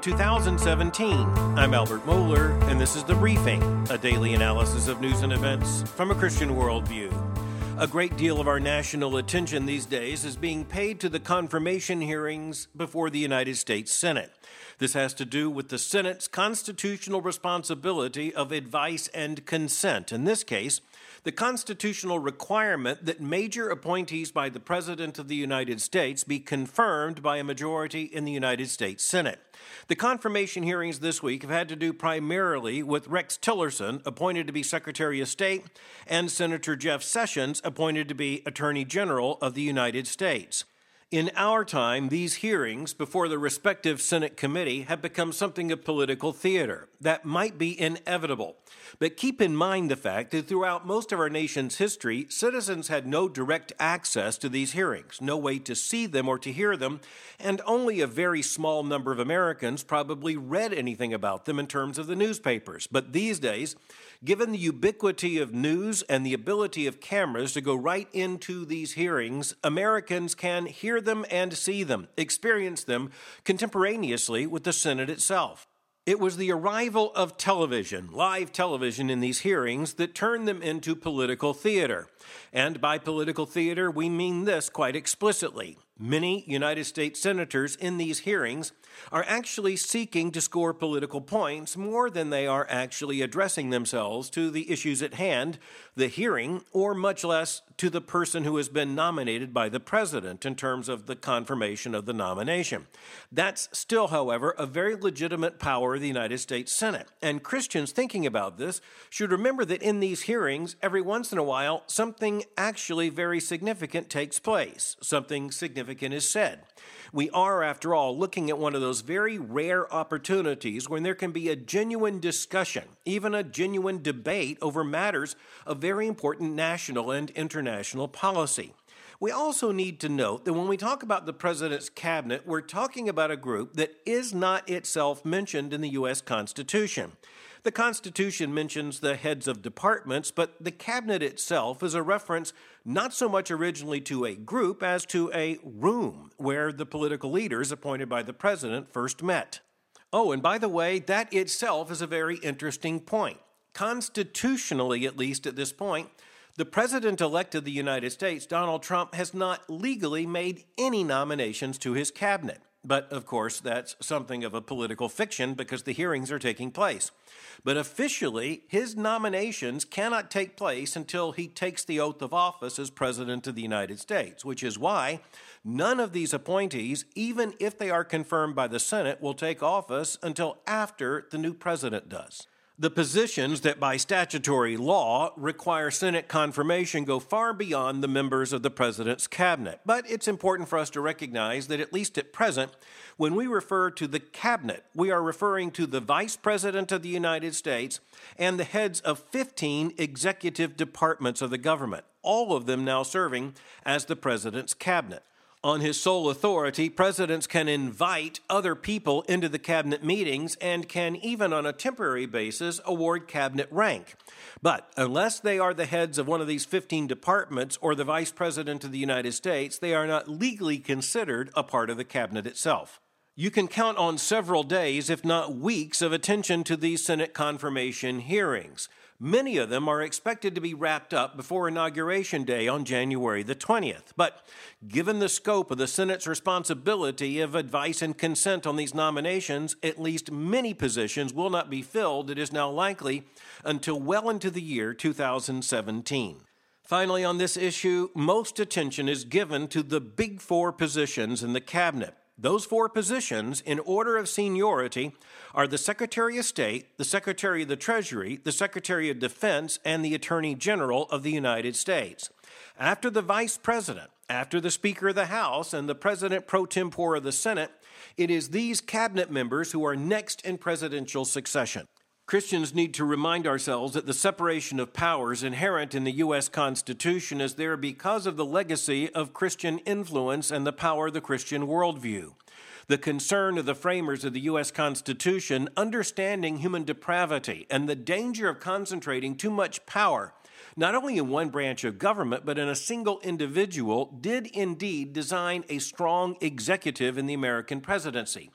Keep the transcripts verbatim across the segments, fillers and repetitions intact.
two thousand seventeen. I'm Albert Mohler, and this is The Briefing, a daily analysis of news and events from a Christian worldview. A great deal of our national attention these days is being paid to the confirmation hearings before the United States Senate. This has to do with the Senate's constitutional responsibility of advice and consent. In this case, the constitutional requirement that major appointees by the President of the United States be confirmed by a majority in the United States Senate. The confirmation hearings this week have had to do primarily with Rex Tillerson, appointed to be Secretary of State, and Senator Jeff Sessions, appointed to be Attorney General of the United States. In our time, these hearings before the respective Senate committee have become something of political theater. That might be inevitable. But keep in mind the fact that throughout most of our nation's history, citizens had no direct access to these hearings, no way to see them or to hear them, and only a very small number of Americans probably read anything about them in terms of the newspapers. But these days, given the ubiquity of news and the ability of cameras to go right into these hearings, Americans can hear them and see them, experience them contemporaneously with the Senate itself. It was the arrival of television, live television in these hearings, that turned them into political theater. And by political theater, we mean this quite explicitly. Many United States senators in these hearings are actually seeking to score political points more than they are actually addressing themselves to the issues at hand, the hearing, or much less to the person who has been nominated by the president in terms of the confirmation of the nomination. That's still, however, a very legitimate power of the United States Senate. And Christians thinking about this should remember that in these hearings, every once in a while, something actually very significant takes place. Something significant is said. We are, after all, looking at one of those very rare opportunities when there can be a genuine discussion, even a genuine debate over matters of very important national and international policy. We also need to note that when we talk about the president's cabinet, we're talking about a group that is not itself mentioned in the U S Constitution. The Constitution mentions the heads of departments, but the cabinet itself is a reference not so much originally to a group as to a room where the political leaders appointed by the president first met. Oh, and by the way, that itself is a very interesting point. Constitutionally, at least at this point, the president-elect of the United States, Donald Trump, has not legally made any nominations to his cabinet. But, of course, that's something of a political fiction because the hearings are taking place. But officially, his nominations cannot take place until he takes the oath of office as President of the United States, which is why none of these appointees, even if they are confirmed by the Senate, will take office until after the new president does. The positions that by statutory law require Senate confirmation go far beyond the members of the president's cabinet. But it's important for us to recognize that at least at present, when we refer to the cabinet, we are referring to the vice president of the United States and the heads of fifteen executive departments of the government, all of them now serving as the president's cabinet. On his sole authority, presidents can invite other people into the cabinet meetings and can even on a temporary basis award cabinet rank. But unless they are the heads of one of these fifteen departments or the vice president of the United States, they are not legally considered a part of the cabinet itself. You can count on several days, if not weeks, of attention to these Senate confirmation hearings. Many of them are expected to be wrapped up before Inauguration Day on January the twentieth. But given the scope of the Senate's responsibility of advice and consent on these nominations, at least many positions will not be filled, it is now likely, until well into the year two thousand seventeen. Finally, on this issue, most attention is given to the big four positions in the cabinet. Those four positions, in order of seniority, are the Secretary of State, the Secretary of the Treasury, the Secretary of Defense, and the Attorney General of the United States. After the Vice President, after the Speaker of the House, and the President pro tempore of the Senate, it is these cabinet members who are next in presidential succession. Christians need to remind ourselves that the separation of powers inherent in the U S Constitution is there because of the legacy of Christian influence and the power of the Christian worldview. The concern of the framers of the U S Constitution, understanding human depravity and the danger of concentrating too much power, not only in one branch of government, but in a single individual, did indeed design a strong executive in the American presidency.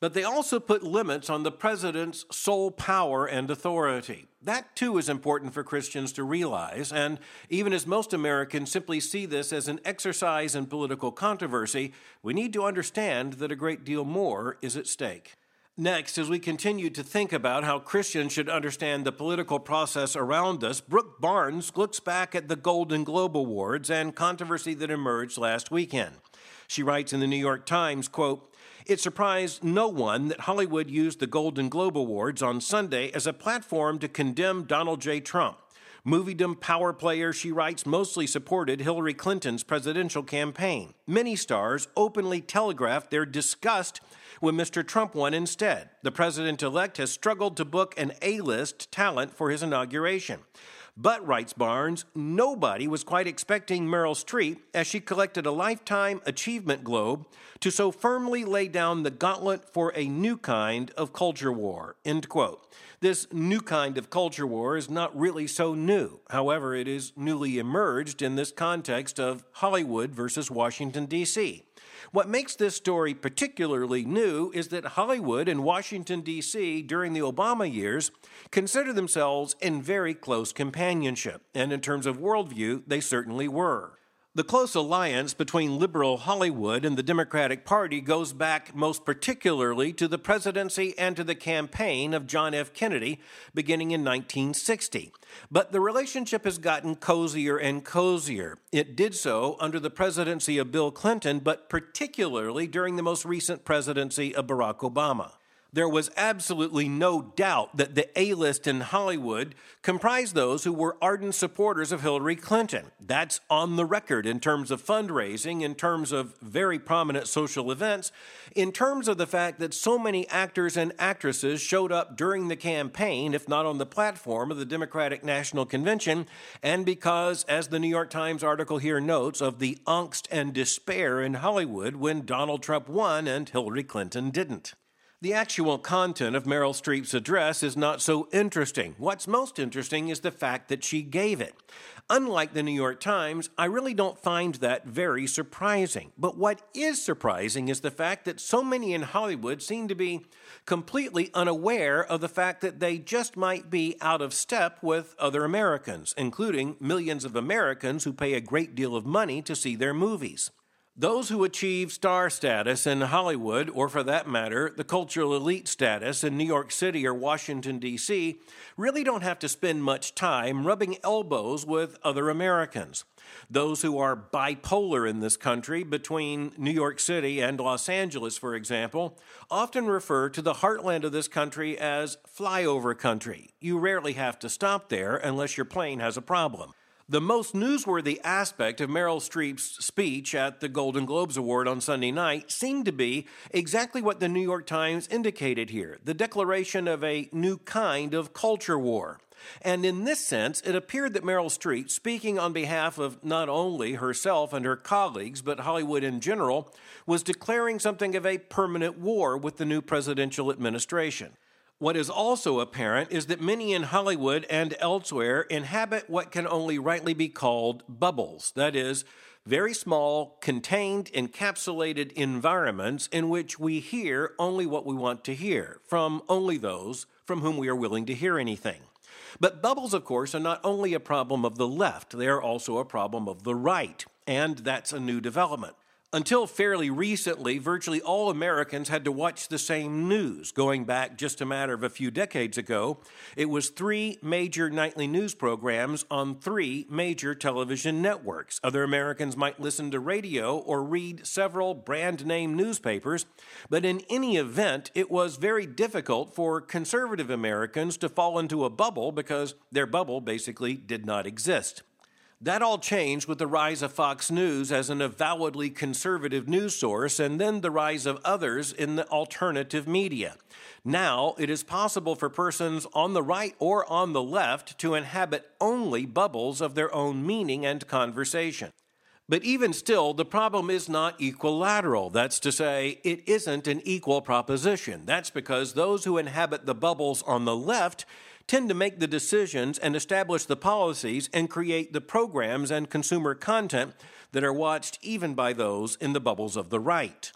But they also put limits on the president's sole power and authority. That, too, is important for Christians to realize, and even as most Americans simply see this as an exercise in political controversy, we need to understand that a great deal more is at stake. Next, as we continue to think about how Christians should understand the political process around us, Brooke Barnes looks back at the Golden Globe Awards and controversy that emerged last weekend. She writes in the New York Times, quote, "It surprised no one that Hollywood used the Golden Globe Awards on Sunday as a platform to condemn Donald J. Trump. Moviedom power players," she writes, "mostly supported Hillary Clinton's presidential campaign. Many stars openly telegraphed their disgust when Mister Trump won instead. The president-elect has struggled to book an A-list talent for his inauguration. But," writes Barnes, "nobody was quite expecting Meryl Streep, as she collected a Lifetime Achievement Globe, to so firmly lay down the gauntlet for a new kind of culture war." End quote. This new kind of culture war is not really so new. However, it is newly emerged in this context of Hollywood versus Washington, D C What makes this story particularly new is that Hollywood and Washington, D C during the Obama years considered themselves in very close companionship, and in terms of worldview, they certainly were. The close alliance between liberal Hollywood and the Democratic Party goes back most particularly to the presidency and to the campaign of John F. Kennedy beginning in nineteen sixty. But the relationship has gotten cozier and cozier. It did so under the presidency of Bill Clinton, but particularly during the most recent presidency of Barack Obama. There was absolutely no doubt that the A-list in Hollywood comprised those who were ardent supporters of Hillary Clinton. That's on the record in terms of fundraising, in terms of very prominent social events, in terms of the fact that so many actors and actresses showed up during the campaign, if not on the platform of the Democratic National Convention, and because, as the New York Times article here notes, of the angst and despair in Hollywood when Donald Trump won and Hillary Clinton didn't. The actual content of Meryl Streep's address is not so interesting. What's most interesting is the fact that she gave it. Unlike the New York Times, I really don't find that very surprising. But what is surprising is the fact that so many in Hollywood seem to be completely unaware of the fact that they just might be out of step with other Americans, including millions of Americans who pay a great deal of money to see their movies. Those who achieve star status in Hollywood, or for that matter, the cultural elite status in New York City or Washington, D C, really don't have to spend much time rubbing elbows with other Americans. Those who are bipolar in this country between New York City and Los Angeles, for example, often refer to the heartland of this country as flyover country. You rarely have to stop there unless your plane has a problem. The most newsworthy aspect of Meryl Streep's speech at the Golden Globes Award on Sunday night seemed to be exactly what the New York Times indicated here, the declaration of a new kind of culture war. And in this sense, it appeared that Meryl Streep, speaking on behalf of not only herself and her colleagues, but Hollywood in general, was declaring something of a permanent war with the new presidential administration. What is also apparent is that many in Hollywood and elsewhere inhabit what can only rightly be called bubbles. That is, very small, contained, encapsulated environments in which we hear only what we want to hear, from only those from whom we are willing to hear anything. But bubbles, of course, are not only a problem of the left, they are also a problem of the right, and that's a new development. Until fairly recently, virtually all Americans had to watch the same news. Going back just a matter of a few decades ago, it was three major nightly news programs on three major television networks. Other Americans might listen to radio or read several brand-name newspapers, but in any event, it was very difficult for conservative Americans to fall into a bubble because their bubble basically did not exist. That all changed with the rise of Fox News as an avowedly conservative news source, and then the rise of others in the alternative media. Now, it is possible for persons on the right or on the left to inhabit only bubbles of their own meaning and conversation. But even still, the problem is not equilateral. That's to say, it isn't an equal proposition. That's because those who inhabit the bubbles on the left tend to make the decisions and establish the policies and create the programs and consumer content that are watched even by those in the bubbles of the right.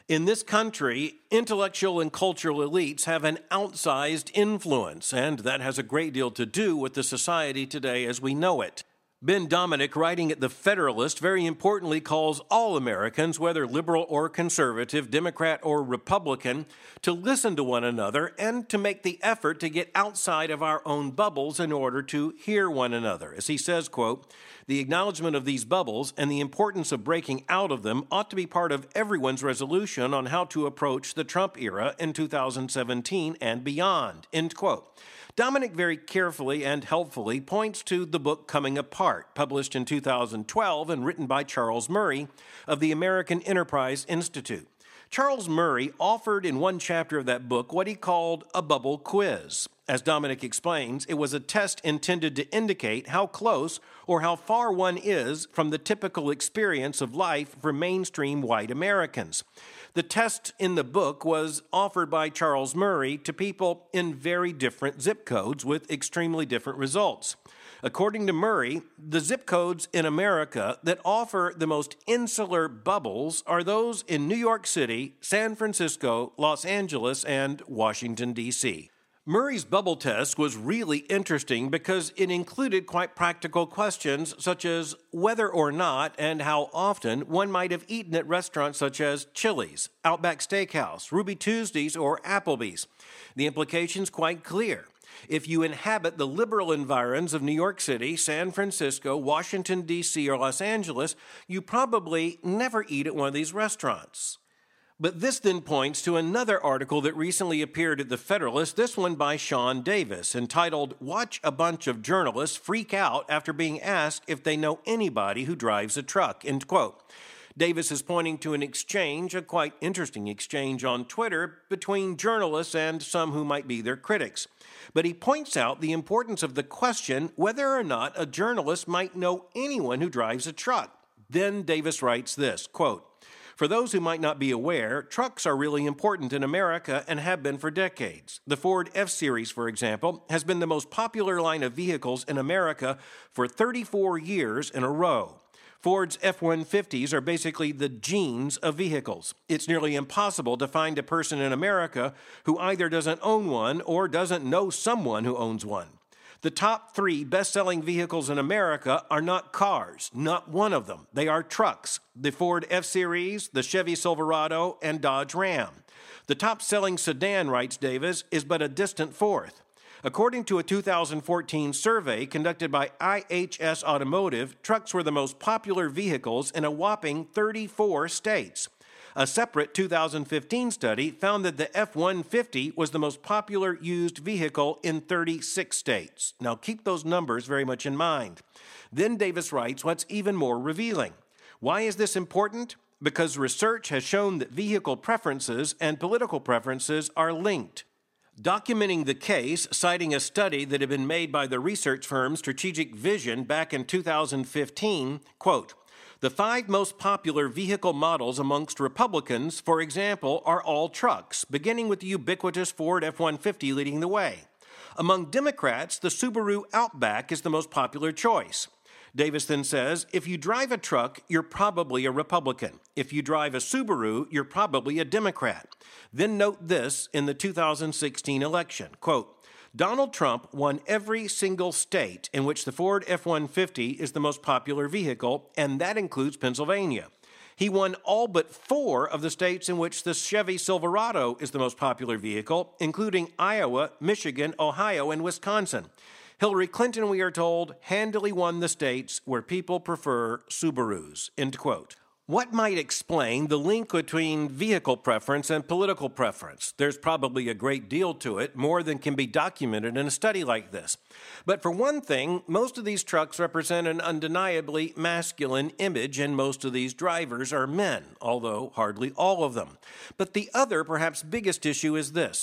In this country, intellectual and cultural elites have an outsized influence, and that has a great deal to do with the society today as we know it. Ben Domenech, writing at The Federalist, very importantly calls all Americans, whether liberal or conservative, Democrat or Republican, to listen to one another and to make the effort to get outside of our own bubbles in order to hear one another. As he says, quote, "The acknowledgement of these bubbles and the importance of breaking out of them ought to be part of everyone's resolution on how to approach the Trump era in two thousand seventeen and beyond," end quote. Domenech very carefully and helpfully points to the book Coming Apart, published in two thousand twelve and written by Charles Murray of the American Enterprise Institute. Charles Murray offered in one chapter of that book what he called a bubble quiz. As Domenech explains, it was a test intended to indicate how close or how far one is from the typical experience of life for mainstream white Americans. The test in the book was offered by Charles Murray to people in very different zip codes with extremely different results. According to Murray, the zip codes in America that offer the most insular bubbles are those in New York City, San Francisco, Los Angeles, and Washington, D C Murray's bubble test was really interesting because it included quite practical questions such as whether or not and how often one might have eaten at restaurants such as Chili's, Outback Steakhouse, Ruby Tuesdays, or Applebee's. The implication's quite clear. If you inhabit the liberal environs of New York City, San Francisco, Washington, D C, or Los Angeles, you probably never eat at one of these restaurants. But this then points to another article that recently appeared at The Federalist, this one by Sean Davis, entitled, "Watch a Bunch of Journalists Freak Out After Being Asked If They Know Anybody Who Drives a Truck," end quote. Davis is pointing to an exchange, a quite interesting exchange on Twitter, between journalists and some who might be their critics. But he points out the importance of the question whether or not a journalist might know anyone who drives a truck. Then Davis writes this, quote, "For those who might not be aware, trucks are really important in America and have been for decades. The Ford F-Series, for example, has been the most popular line of vehicles in America for thirty-four years in a row. Ford's F one fifties are basically the genes of vehicles. It's nearly impossible to find a person in America who either doesn't own one or doesn't know someone who owns one. The top three best-selling vehicles in America are not cars, not one of them. They are trucks, the Ford F-Series, the Chevy Silverado, and Dodge Ram. The top-selling sedan, writes Davis, is but a distant fourth. According to a two thousand fourteen survey conducted by I H S Automotive, trucks were the most popular vehicles in a whopping thirty-four states. A separate two thousand fifteen study found that the F one fifty was the most popular used vehicle in thirty-six states. Now keep those numbers very much in mind. Then Davis writes what's even more revealing. Why is this important? Because research has shown that vehicle preferences and political preferences are linked. Documenting the case, citing a study that had been made by the research firm Strategic Vision back in two thousand fifteen, quote, "The five most popular vehicle models amongst Republicans, for example, are all trucks, beginning with the ubiquitous Ford F one fifty leading the way. Among Democrats, the Subaru Outback is the most popular choice." Davis then says, if you drive a truck, you're probably a Republican. If you drive a Subaru, you're probably a Democrat. Then note this in the two thousand sixteen election, quote, "Donald Trump won every single state in which the Ford F one fifty is the most popular vehicle, and that includes Pennsylvania. He won all but four of the states in which the Chevy Silverado is the most popular vehicle, including Iowa, Michigan, Ohio, and Wisconsin. Hillary Clinton, we are told, handily won the states where people prefer Subarus," end quote. What might explain the link between vehicle preference and political preference? There's probably a great deal to it, more than can be documented in a study like this. But for one thing, most of these trucks represent an undeniably masculine image, and most of these drivers are men, although hardly all of them. But the other, perhaps biggest issue is this.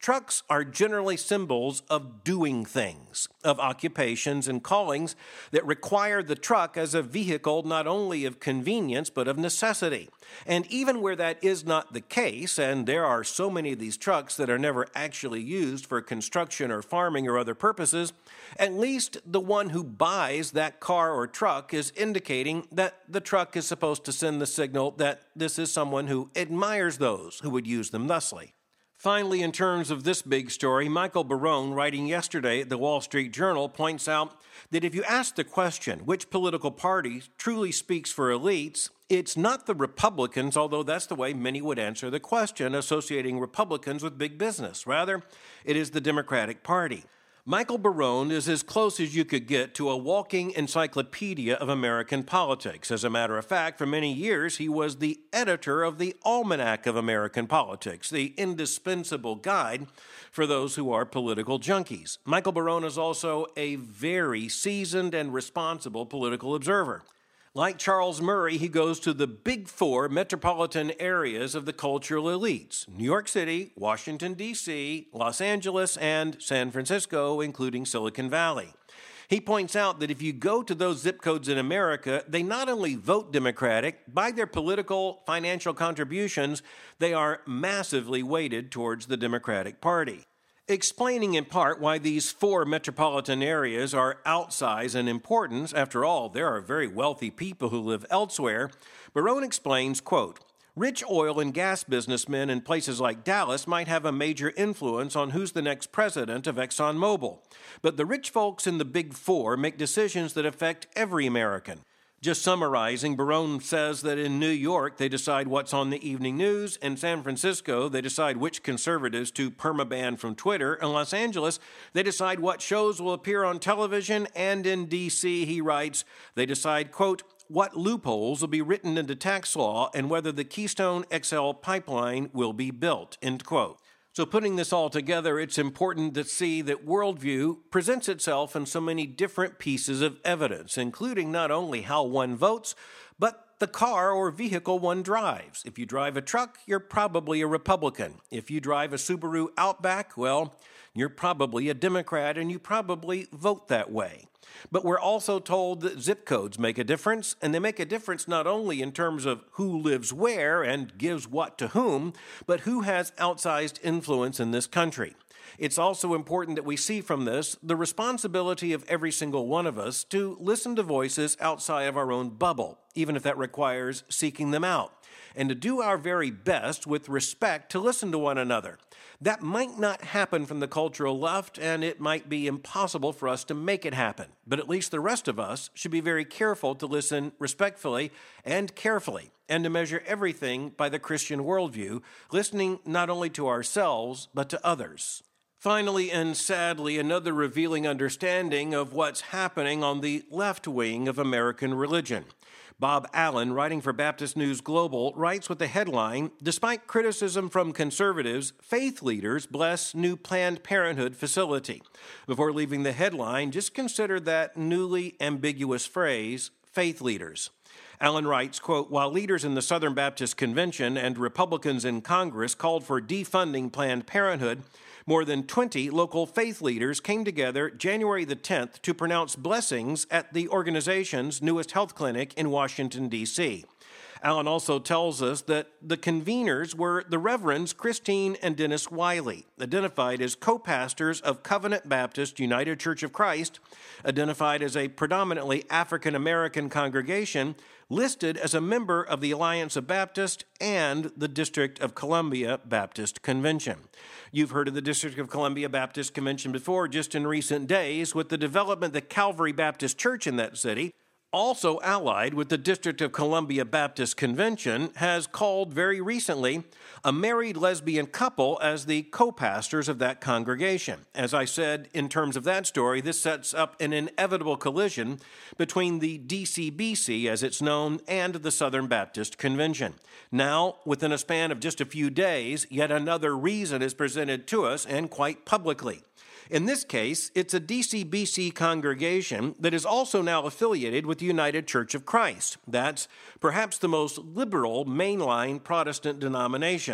Trucks are generally symbols of doing things, of occupations and callings that require the truck as a vehicle not only of convenience but of necessity. And even where that is not the case, and there are so many of these trucks that are never actually used for construction or farming or other purposes, at least the one who buys that car or truck is indicating that the truck is supposed to send the signal that this is someone who admires those who would use them thusly. Finally, in terms of this big story, Michael Barone, writing yesterday at the Wall Street Journal, points out that if you ask the question, which political party truly speaks for elites, it's not the Republicans, although that's the way many would answer the question, associating Republicans with big business. Rather, it is the Democratic Party. Michael Barone is as close as you could get to a walking encyclopedia of American politics. As a matter of fact, for many years, he was the editor of the Almanac of American Politics, the indispensable guide for those who are political junkies. Michael Barone is also a very seasoned and responsible political observer. Like Charles Murray, he goes to the big four metropolitan areas of the cultural elites: New York City, Washington, D C, Los Angeles, and San Francisco, including Silicon Valley. He points out that if you go to those zip codes in America, they not only vote Democratic, by their political, financial contributions, they are massively weighted towards the Democratic Party. Explaining in part why these four metropolitan areas are outsized in importance, after all, there are very wealthy people who live elsewhere, Barone explains, quote, "Rich oil and gas businessmen in places like Dallas might have a major influence on who's the next president of ExxonMobil, but the rich folks in the Big Four make decisions that affect every American." Just summarizing, Barone says that in New York, they decide what's on the evening news. In San Francisco, they decide which conservatives to permaban from Twitter. In Los Angeles, they decide what shows will appear on television. And in D C, he writes, they decide, quote, what loopholes will be written into tax law and whether the Keystone X L pipeline will be built, end quote. So putting this all together, it's important to see that worldview presents itself in so many different pieces of evidence, including not only how one votes, but the car or vehicle one drives. If you drive a truck, you're probably a Republican. If you drive a Subaru Outback, well, you're probably a Democrat and you probably vote that way. But we're also told that zip codes make a difference, and they make a difference not only in terms of who lives where and gives what to whom, but who has outsized influence in this country. It's also important that we see from this the responsibility of every single one of us to listen to voices outside of our own bubble, even if that requires seeking them out, and to do our very best with respect to listen to one another. That might not happen from the cultural left, and it might be impossible for us to make it happen. But at least the rest of us should be very careful to listen respectfully and carefully, and to measure everything by the Christian worldview, listening not only to ourselves, but to others. Finally, and sadly, another revealing understanding of what's happening on the left wing of American religion. Bob Allen, writing for Baptist News Global, writes with the headline, "Despite criticism from conservatives, faith leaders bless new Planned Parenthood facility." Before leaving the headline, just consider that newly ambiguous phrase, faith leaders. Allen writes, quote, "While leaders in the Southern Baptist Convention and Republicans in Congress called for defunding Planned Parenthood, more than twenty local faith leaders came together January the tenth to pronounce blessings at the organization's newest health clinic in Washington, D C Allen also tells us that the conveners were the Reverends Christine and Dennis Wiley, identified as co-pastors of Covenant Baptist United Church of Christ, identified as a predominantly African-American congregation, listed as a member of the Alliance of Baptists and the District of Columbia Baptist Convention. You've heard of the District of Columbia Baptist Convention before just in recent days with the development of the Calvary Baptist Church in that city, also allied with the District of Columbia Baptist Convention, has called very recently a married lesbian couple as the co-pastors of that congregation. As I said, in terms of that story, this sets up an inevitable collision between the D C B C, as it's known, and the Southern Baptist Convention. Now, within a span of just a few days, yet another reason is presented to us, and quite publicly. In this case, it's a D C B C congregation that is also now affiliated with the United Church of Christ. That's perhaps the most liberal mainline Protestant denomination.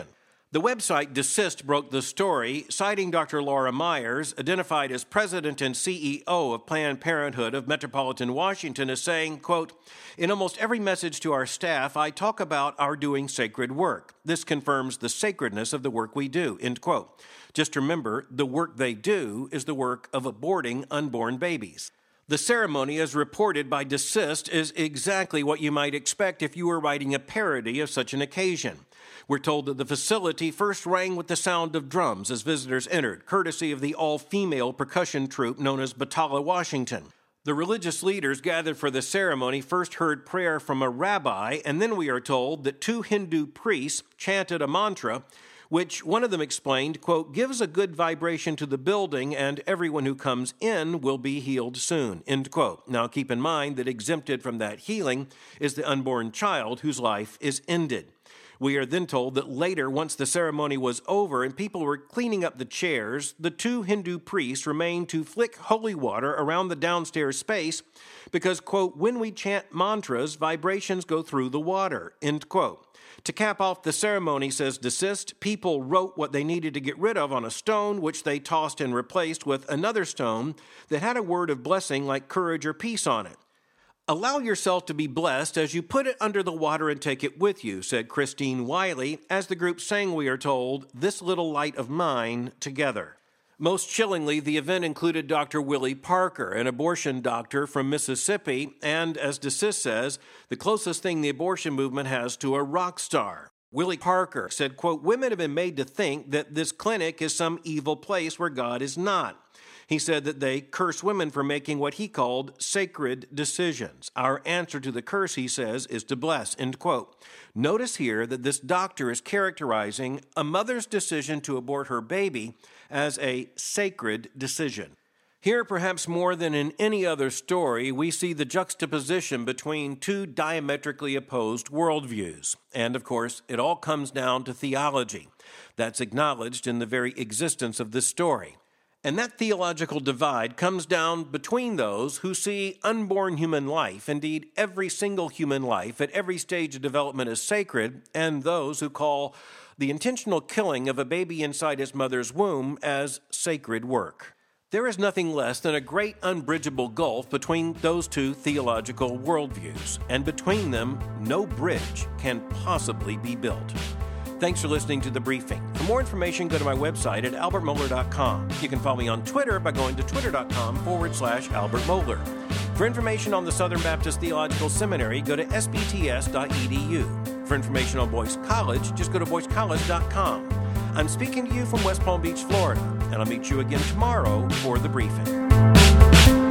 The website Desist broke the story, citing Doctor Laura Myers, identified as president and C E O of Planned Parenthood of Metropolitan Washington, as saying, quote, "In almost every message to our staff, I talk about our doing sacred work. This confirms the sacredness of the work we do," end quote. Just remember, the work they do is the work of aborting unborn babies. The ceremony, as reported by Desist, is exactly what you might expect if you were writing a parody of such an occasion. We're told that the facility first rang with the sound of drums as visitors entered, courtesy of the all-female percussion troupe known as Batala Washington. The religious leaders gathered for the ceremony first heard prayer from a rabbi, and then we are told that two Hindu priests chanted a mantra, which one of them explained, quote, "gives a good vibration to the building and everyone who comes in will be healed soon," end quote. Now keep in mind that exempted from that healing is the unborn child whose life is ended. We are then told that later, once the ceremony was over and people were cleaning up the chairs, the two Hindu priests remained to flick holy water around the downstairs space because, quote, "when we chant mantras, vibrations go through the water," end quote. To cap off the ceremony, says Desist, people wrote what they needed to get rid of on a stone, which they tossed and replaced with another stone that had a word of blessing like courage or peace on it. "Allow yourself to be blessed as you put it under the water and take it with you," said Christine Wiley, as the group sang, we are told, "This Little Light of Mine" together. Most chillingly, the event included Doctor Willie Parker, an abortion doctor from Mississippi, and, as Desist says, the closest thing the abortion movement has to a rock star. Willie Parker said, quote, "Women have been made to think that this clinic is some evil place where God is not." He said that they curse women for making what he called sacred decisions. Our answer to the curse, he says, is to bless, end quote. Notice here that this doctor is characterizing a mother's decision to abort her baby as a sacred decision. Here, perhaps more than in any other story, we see the juxtaposition between two diametrically opposed worldviews. And, of course, it all comes down to theology. That's acknowledged in the very existence of this story. And that theological divide comes down between those who see unborn human life, indeed every single human life at every stage of development, as sacred, and those who call the intentional killing of a baby inside its mother's womb as sacred work. There is nothing less than a great unbridgeable gulf between those two theological worldviews, and between them, no bridge can possibly be built. Thanks for listening to The Briefing. For more information, go to my website at albert mohler dot com. You can follow me on Twitter by going to twitter.com forward slash Albert Mohler. For information on the Southern Baptist Theological Seminary, go to s b t s dot e d u. For information on Boyce College, just go to boyce college dot com. I'm speaking to you from West Palm Beach, Florida, and I'll meet you again tomorrow for The Briefing.